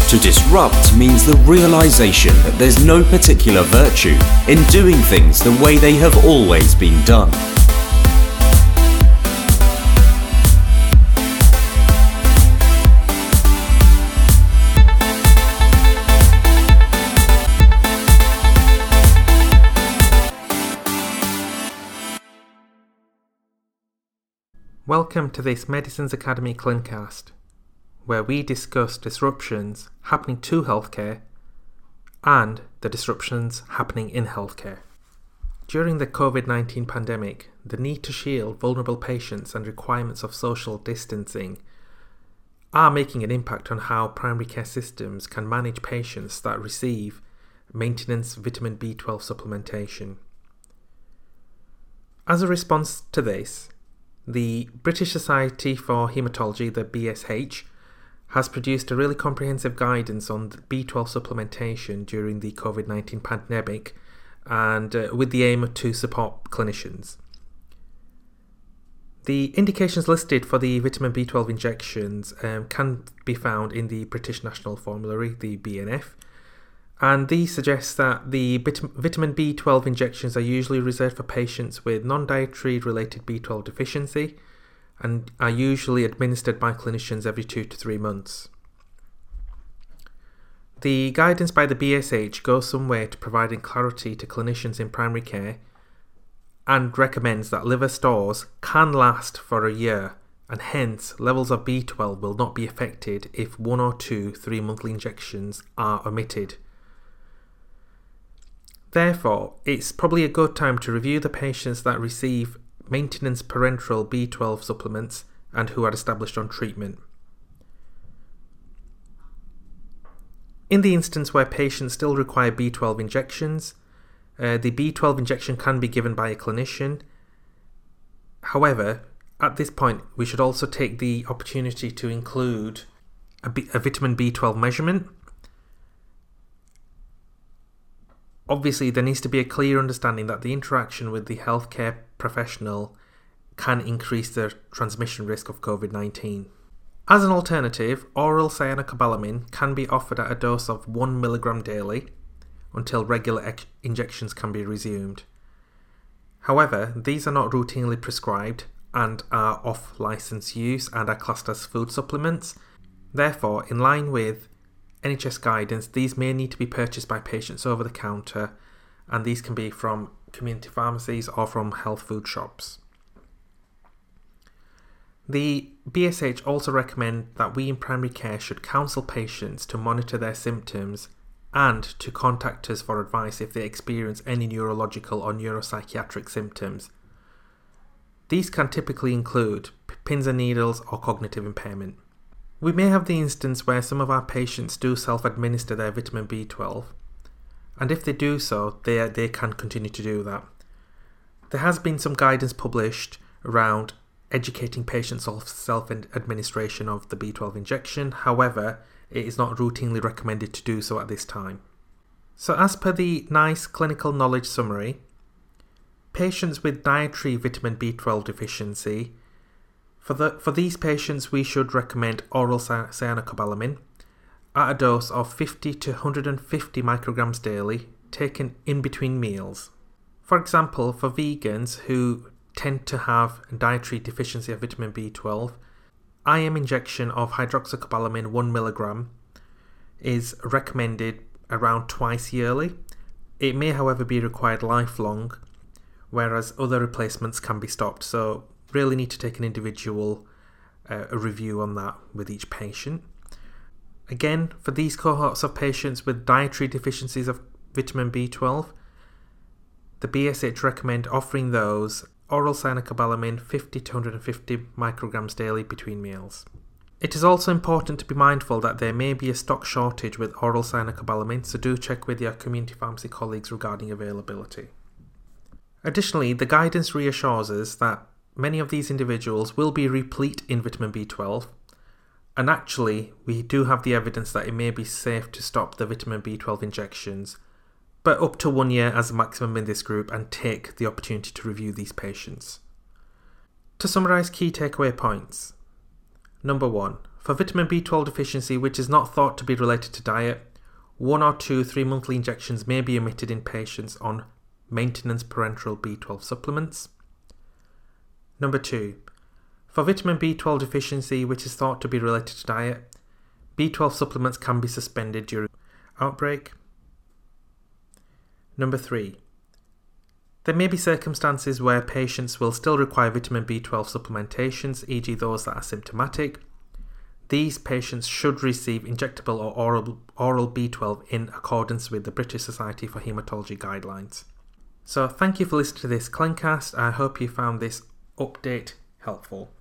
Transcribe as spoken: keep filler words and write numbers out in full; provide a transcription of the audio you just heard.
To disrupt means the realization that there's no particular virtue in doing things the way they have always been done. Welcome to this Medicines Academy Clincast, where we discuss disruptions happening to healthcare and the disruptions happening in healthcare. During the covid nineteen pandemic, the need to shield vulnerable patients and requirements of social distancing are making an impact on how primary care systems can manage patients that receive maintenance vitamin B twelve supplementation. As a response to this, the British Society for Haematology, the B S H, has produced a really comprehensive guidance on B twelve supplementation during the covid nineteen pandemic and uh, with the aim to support clinicians. The indications listed for the vitamin B twelve injections um, can be found in the British National Formulary, the B N F, and these suggest that the vit- vitamin B twelve injections are usually reserved for patients with non-dietary related B twelve deficiency and are usually administered by clinicians every two to three months. The guidance by the B S H goes some way to providing clarity to clinicians in primary care and recommends that liver stores can last for a year, and hence levels of B twelve will not be affected if one or two three monthly injections are omitted. Therefore, it's probably a good time to review the patients that receive maintenance parenteral B twelve supplements and who are established on treatment. In the instance where patients still require B twelve injections, uh, the B twelve injection can be given by a clinician. However, at this point, we should also take the opportunity to include a, B- a vitamin B twelve measurement. Obviously, there needs to be a clear understanding that the interaction with the healthcare professional can increase the transmission risk of covid nineteen. As an alternative, oral cyanocobalamin can be offered at a dose of one milligram daily until regular ex- injections can be resumed. However, these are not routinely prescribed and are off-license use and are classed as food supplements. Therefore, in line with N H S guidance, these may need to be purchased by patients over the counter, and these can be from community pharmacies or from health food shops. The B S H also recommend that we in primary care should counsel patients to monitor their symptoms and to contact us for advice if they experience any neurological or neuropsychiatric symptoms. These can typically include pins and needles or cognitive impairment. We may have the instance where some of our patients do self-administer their vitamin B twelve, and if they do so, they, they can continue to do that. There has been some guidance published around educating patients of self-administration of the B twelve injection. However, it is not routinely recommended to do so at this time. So as per the NICE clinical knowledge summary, patients with dietary vitamin B twelve deficiency, For, the, for these patients, we should recommend oral cyanocobalamin at a dose of fifty to one hundred fifty micrograms daily, taken in between meals. For example, for vegans who tend to have dietary deficiency of vitamin B twelve, I M injection of hydroxycobalamin one milligram is recommended around twice yearly. It may, however, be required lifelong, whereas other replacements can be stopped. So really need to take an individual uh, a review on that with each patient. Again, for these cohorts of patients with dietary deficiencies of vitamin B twelve, the B S H recommend offering those oral cyanocobalamin fifty to one hundred fifty micrograms daily between meals. It is also important to be mindful that there may be a stock shortage with oral cyanocobalamin, so do check with your community pharmacy colleagues regarding availability. Additionally, the guidance reassures us that many of these individuals will be replete in vitamin B twelve, and actually we do have the evidence that it may be safe to stop the vitamin B twelve injections, but up to one year as a maximum in this group, and take the opportunity to review these patients. To summarise key takeaway points. Number one, For vitamin B twelve deficiency which is not thought to be related to diet, one or two three monthly injections may be omitted in patients on maintenance parenteral B twelve supplements. Number two. For vitamin B twelve deficiency which is thought to be related to diet, B twelve supplements can be suspended during outbreak. Number three. There may be circumstances where patients will still require vitamin B twelve supplementations, for example those that are symptomatic. These patients should receive injectable or oral, oral B twelve in accordance with the British Society for Haematology guidelines. So thank you for listening to this Clencast. I hope you found this update helpful.